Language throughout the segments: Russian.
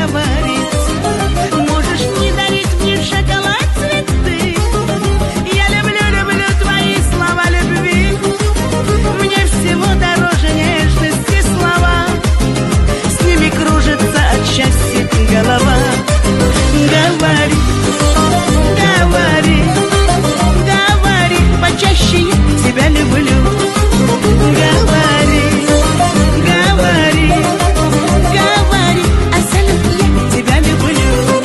говорить. Можешь не дарить мне шоколад, цветы. Я люблю, люблю твои слова любви. Мне всего дороже нежности слова. С ними кружится от счастья голова. Говори, говори, говори, почаще я тебя люблю. Говори, говори, говори, а сам я тебя люблю.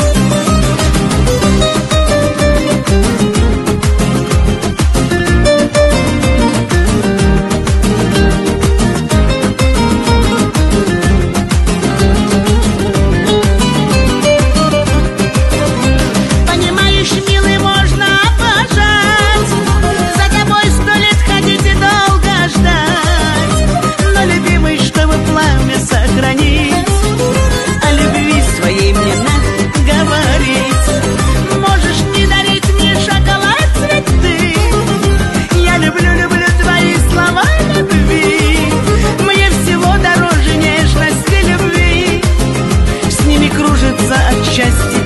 Понимаешь, милый, можно обожать, за тобой 100 лет ходить и долго ждать. Но, любимый, чтобы пламя сохранить, о любви своей мне надо говорить. Можешь не дарить мне шоколад, цветы. Я люблю, люблю твои слова любви. Мне всего дороже нежности любви. С ними кружится от счастья